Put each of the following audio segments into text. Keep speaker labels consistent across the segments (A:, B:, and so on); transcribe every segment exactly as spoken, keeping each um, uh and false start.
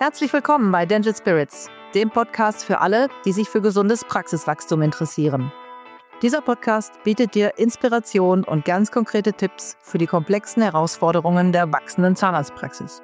A: Herzlich willkommen bei Dental Spirits, dem Podcast für alle, die sich für gesundes Praxiswachstum interessieren. Dieser Podcast bietet dir Inspiration und ganz konkrete Tipps für die komplexen Herausforderungen der wachsenden Zahnarztpraxis.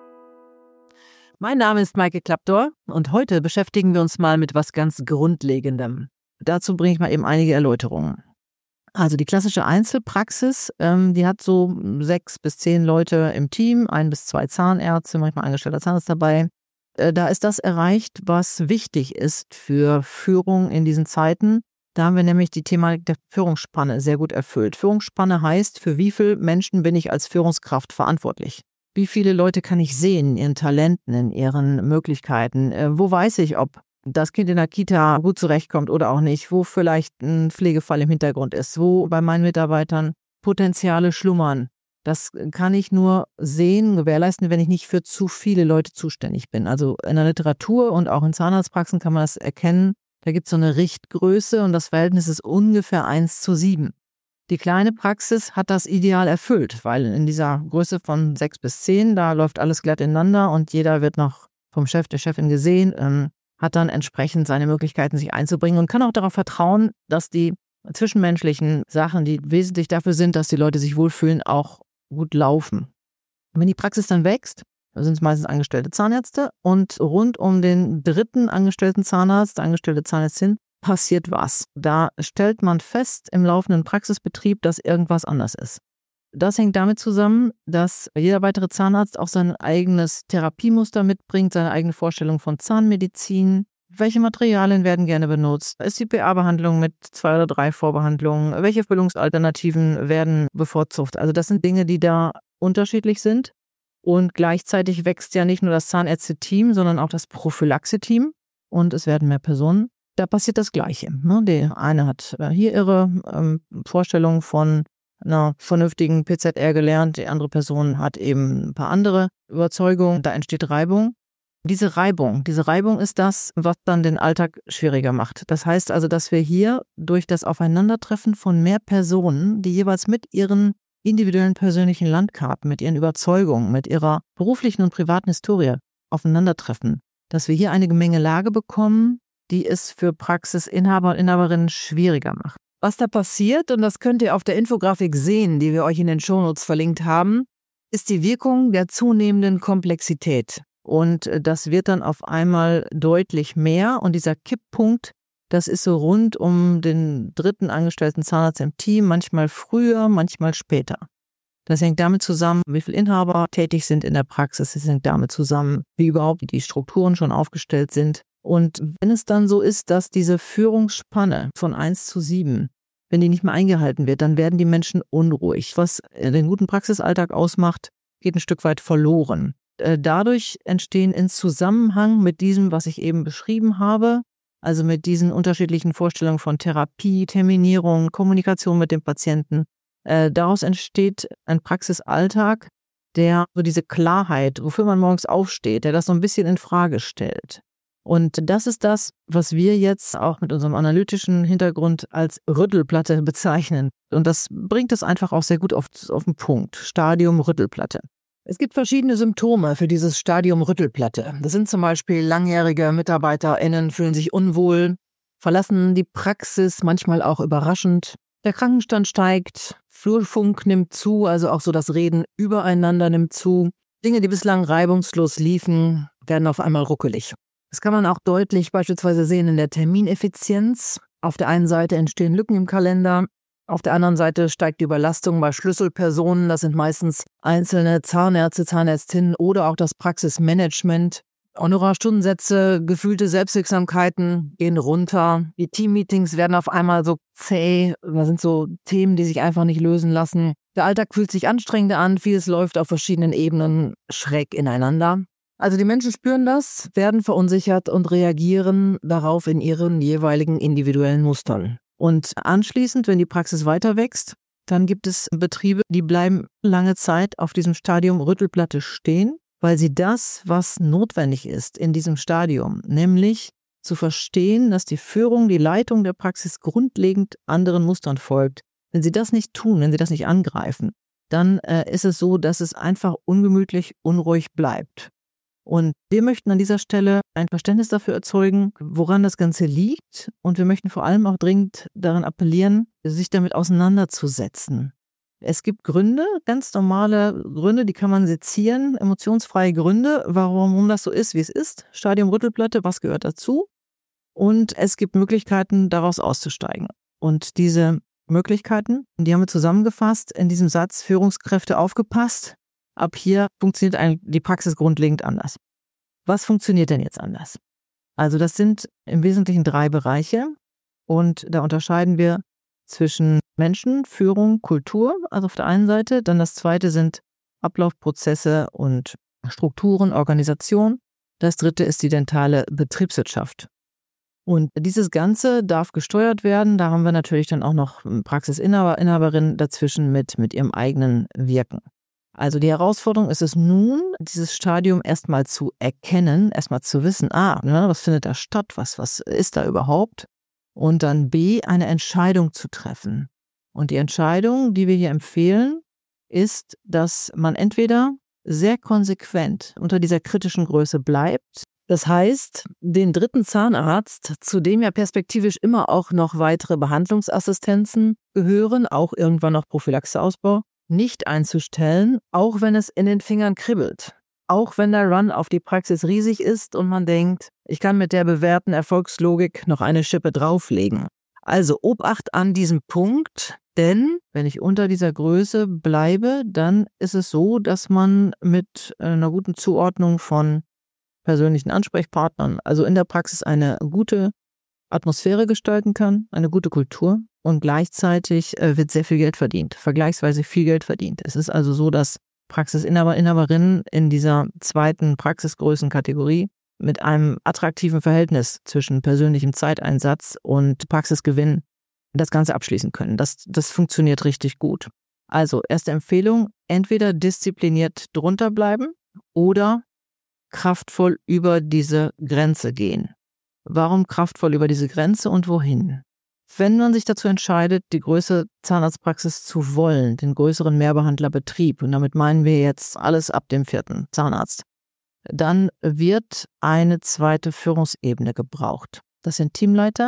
A: Mein Name ist Maike Klapdor und heute beschäftigen wir uns mal mit was ganz Grundlegendem. Dazu bringe ich mal eben einige Erläuterungen. Also die klassische Einzelpraxis, ähm, die hat so sechs bis zehn Leute im Team, ein bis zwei Zahnärzte, manchmal angestellter Zahnarzt dabei. Äh, da ist das erreicht, was wichtig ist für Führung in diesen Zeiten. Da haben wir nämlich die Thematik der Führungsspanne sehr gut erfüllt. Führungsspanne heißt, für wie viele Menschen bin ich als Führungskraft verantwortlich? Wie viele Leute kann ich sehen in ihren Talenten, in ihren Möglichkeiten? Äh, wo weiß ich, ob das Kind in der Kita gut zurechtkommt oder auch nicht, wo vielleicht ein Pflegefall im Hintergrund ist, wo bei meinen Mitarbeitern Potenziale schlummern. Das kann ich nur sehen, gewährleisten, wenn ich nicht für zu viele Leute zuständig bin. Also in der Literatur und auch in Zahnarztpraxen kann man das erkennen. Da gibt es so eine Richtgröße und das Verhältnis ist ungefähr eins zu sieben. Die kleine Praxis hat das ideal erfüllt, weil in dieser Größe von sechs bis zehn, da läuft alles glatt ineinander und jeder wird noch vom Chef, der Chefin gesehen, ähm, hat dann entsprechend seine Möglichkeiten, sich einzubringen und kann auch darauf vertrauen, dass die zwischenmenschlichen Sachen, die wesentlich dafür sind, dass die Leute sich wohlfühlen, auch gut laufen. Und wenn die Praxis dann wächst, sind es meistens angestellte Zahnärzte und rund um den dritten angestellten Zahnarzt, angestellte Zahnärztin, passiert was. Da stellt man fest im laufenden Praxisbetrieb, dass irgendwas anders ist. Das hängt damit zusammen, dass jeder weitere Zahnarzt auch sein eigenes Therapiemuster mitbringt, seine eigene Vorstellung von Zahnmedizin. Welche Materialien werden gerne benutzt? Ist die P A-Behandlung mit zwei oder drei Vorbehandlungen? Welche Füllungsalternativen werden bevorzugt? Also das sind Dinge, die da unterschiedlich sind. Und gleichzeitig wächst ja nicht nur das Zahnärzte-Team, sondern auch das Prophylaxe-Team. Und es werden mehr Personen. Da passiert das Gleiche. Die eine hat hier ihre ähm, Vorstellung von einer vernünftigen P Z R gelernt, die andere Person hat eben ein paar andere Überzeugungen, da entsteht Reibung. Diese Reibung, diese Reibung ist das, was dann den Alltag schwieriger macht. Das heißt also, dass wir hier durch das Aufeinandertreffen von mehr Personen, die jeweils mit ihren individuellen persönlichen Landkarten, mit ihren Überzeugungen, mit ihrer beruflichen und privaten Historie aufeinandertreffen, dass wir hier eine Gemengelage bekommen, die es für Praxisinhaber und Inhaberinnen schwieriger macht. Was da passiert, und das könnt ihr auf der Infografik sehen, die wir euch in den Shownotes verlinkt haben, ist die Wirkung der zunehmenden Komplexität. Und das wird dann auf einmal deutlich mehr. Und dieser Kipppunkt, das ist so rund um den dritten angestellten Zahnarzt im Team, manchmal früher, manchmal später. Das hängt damit zusammen, wie viele Inhaber tätig sind in der Praxis. Es hängt damit zusammen, wie überhaupt die Strukturen schon aufgestellt sind. Und wenn es dann so ist, dass diese Führungsspanne von eins zu sieben, wenn die nicht mehr eingehalten wird, dann werden die Menschen unruhig. Was den guten Praxisalltag ausmacht, geht ein Stück weit verloren. Dadurch entstehen in Zusammenhang mit diesem, was ich eben beschrieben habe, also mit diesen unterschiedlichen Vorstellungen von Therapie, Terminierung, Kommunikation mit dem Patienten, äh, daraus entsteht ein Praxisalltag, der so diese Klarheit, wofür man morgens aufsteht, der das so ein bisschen in Frage stellt. Und das ist das, was wir jetzt auch mit unserem analytischen Hintergrund als Rüttelplatte bezeichnen. Und das bringt es einfach auch sehr gut auf, auf den Punkt. Stadium Rüttelplatte. Es gibt verschiedene Symptome für dieses Stadium Rüttelplatte. Das sind zum Beispiel langjährige MitarbeiterInnen fühlen sich unwohl, verlassen die Praxis manchmal auch überraschend. Der Krankenstand steigt, Flurfunk nimmt zu, also auch so das Reden übereinander nimmt zu. Dinge, die bislang reibungslos liefen, werden auf einmal ruckelig. Das kann man auch deutlich beispielsweise sehen in der Termineffizienz. Auf der einen Seite entstehen Lücken im Kalender, auf der anderen Seite steigt die Überlastung bei Schlüsselpersonen. Das sind meistens einzelne Zahnärzte, Zahnärztinnen oder auch das Praxismanagement. Honorarstundensätze, gefühlte Selbstwirksamkeiten gehen runter. Die Teammeetings werden auf einmal so zäh. Das sind so Themen, die sich einfach nicht lösen lassen. Der Alltag fühlt sich anstrengender an. Vieles läuft auf verschiedenen Ebenen schräg ineinander. Also die Menschen spüren das, werden verunsichert und reagieren darauf in ihren jeweiligen individuellen Mustern. Und anschließend, wenn die Praxis weiter wächst, dann gibt es Betriebe, die bleiben lange Zeit auf diesem Stadium Rüttelplatte stehen, weil sie das, was notwendig ist in diesem Stadium, nämlich zu verstehen, dass die Führung, die Leitung der Praxis grundlegend anderen Mustern folgt. Wenn sie das nicht tun, wenn sie das nicht angreifen, dann äh, ist es so, dass es einfach ungemütlich, unruhig bleibt. Und wir möchten an dieser Stelle ein Verständnis dafür erzeugen, woran das Ganze liegt. Und wir möchten vor allem auch dringend daran appellieren, sich damit auseinanderzusetzen. Es gibt Gründe, ganz normale Gründe, die kann man sezieren, emotionsfreie Gründe, warum das so ist, wie es ist. Stadium Rüttelplatte, was gehört dazu? Und es gibt Möglichkeiten, daraus auszusteigen. Und diese Möglichkeiten, die haben wir zusammengefasst in diesem Satz: Führungskräfte aufgepasst. Ab hier funktioniert die Praxis grundlegend anders. Was funktioniert denn jetzt anders? Also das sind im Wesentlichen drei Bereiche und da unterscheiden wir zwischen Menschen, Führung, Kultur, also auf der einen Seite. Dann das zweite sind Ablaufprozesse und Strukturen, Organisation. Das dritte ist die dentale Betriebswirtschaft. Und dieses Ganze darf gesteuert werden. Da haben wir natürlich dann auch noch Praxisinhaber, Inhaberinnen dazwischen mit, mit ihrem eigenen Wirken. Also die Herausforderung ist es nun, dieses Stadium erstmal zu erkennen, erstmal zu wissen, ah, ne, was findet da statt, was, was ist da überhaupt? Und dann B, eine Entscheidung zu treffen. Und die Entscheidung, die wir hier empfehlen, ist, dass man entweder sehr konsequent unter dieser kritischen Größe bleibt. Das heißt, den dritten Zahnarzt, zu dem ja perspektivisch immer auch noch weitere Behandlungsassistenzen gehören, auch irgendwann noch Prophylaxeausbau, nicht einzustellen, auch wenn es in den Fingern kribbelt. Auch wenn der Run auf die Praxis riesig ist und man denkt, ich kann mit der bewährten Erfolgslogik noch eine Schippe drauflegen. Also Obacht an diesem Punkt, denn wenn ich unter dieser Größe bleibe, dann ist es so, dass man mit einer guten Zuordnung von persönlichen Ansprechpartnern, also in der Praxis eine gute Atmosphäre gestalten kann, eine gute Kultur und gleichzeitig äh, wird sehr viel Geld verdient, vergleichsweise viel Geld verdient. Es ist also so, dass Praxisinhaber, Inhaberinnen in dieser zweiten Praxisgrößenkategorie mit einem attraktiven Verhältnis zwischen persönlichem Zeiteinsatz und Praxisgewinn das Ganze abschließen können. Das, das funktioniert richtig gut. Also erste Empfehlung, entweder diszipliniert drunter bleiben oder kraftvoll über diese Grenze gehen. Warum kraftvoll über diese Grenze und wohin? Wenn man sich dazu entscheidet, die größere Zahnarztpraxis zu wollen, den größeren Mehrbehandlerbetrieb, und damit meinen wir jetzt alles ab dem vierten Zahnarzt, dann wird eine zweite Führungsebene gebraucht. Das sind Teamleiter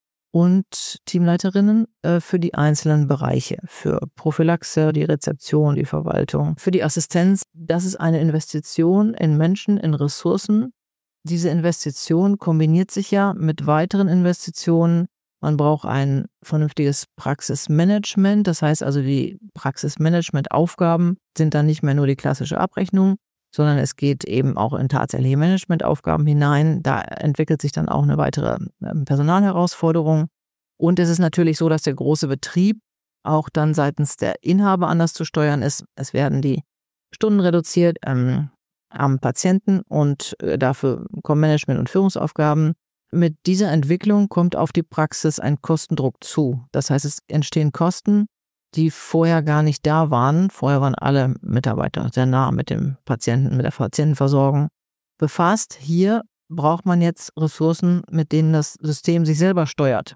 A: und Teamleiterinnen äh, für die einzelnen Bereiche, für Prophylaxe, die Rezeption, die Verwaltung, für die Assistenz. Das ist eine Investition in Menschen, in Ressourcen. Diese Investition kombiniert sich ja mit weiteren Investitionen. Man braucht ein vernünftiges Praxismanagement. Das heißt also, die Praxismanagement-Aufgaben sind dann nicht mehr nur die klassische Abrechnung, sondern es geht eben auch in tatsächliche Managementaufgaben hinein. Da entwickelt sich dann auch eine weitere Personalherausforderung. Und es ist natürlich so, dass der große Betrieb auch dann seitens der Inhaber anders zu steuern ist. Es werden die Stunden reduziert ähm, am Patienten und äh, dafür kommen Management- und Führungsaufgaben. Mit dieser Entwicklung kommt auf die Praxis ein Kostendruck zu. Das heißt, es entstehen Kosten, die vorher gar nicht da waren. Vorher waren alle Mitarbeiter sehr nah mit dem Patienten, mit der Patientenversorgung befasst. Hier braucht man jetzt Ressourcen, mit denen das System sich selber steuert.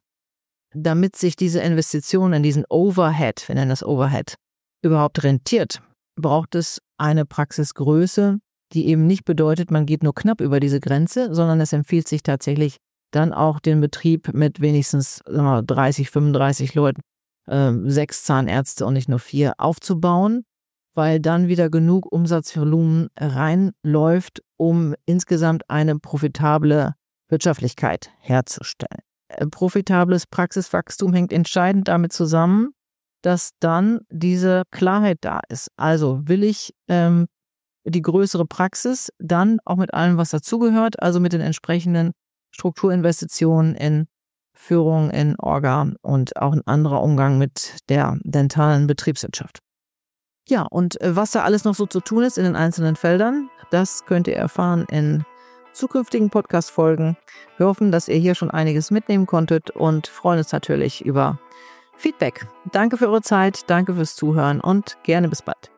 A: Damit sich diese Investition in diesen Overhead, wir nennen das Overhead, überhaupt rentiert, braucht es eine Praxisgröße, die eben nicht bedeutet, man geht nur knapp über diese Grenze, sondern es empfiehlt sich tatsächlich dann auch den Betrieb mit wenigstens sagen wir mal, dreißig, fünfunddreißig Leuten, äh, sechs Zahnärzte und nicht nur vier aufzubauen, weil dann wieder genug Umsatzvolumen reinläuft, um insgesamt eine profitable Wirtschaftlichkeit herzustellen. Äh, profitables Praxiswachstum hängt entscheidend damit zusammen, dass dann diese Klarheit da ist. Also will ich ähm, die größere Praxis, dann auch mit allem, was dazugehört, also mit den entsprechenden Strukturinvestitionen in Führung, in Orga und auch ein anderer Umgang mit der dentalen Betriebswirtschaft. Ja, und was da alles noch so zu tun ist in den einzelnen Feldern, das könnt ihr erfahren in zukünftigen Podcast-Folgen. Wir hoffen, dass ihr hier schon einiges mitnehmen konntet und freuen uns natürlich über Feedback. Danke für eure Zeit, danke fürs Zuhören und gerne bis bald.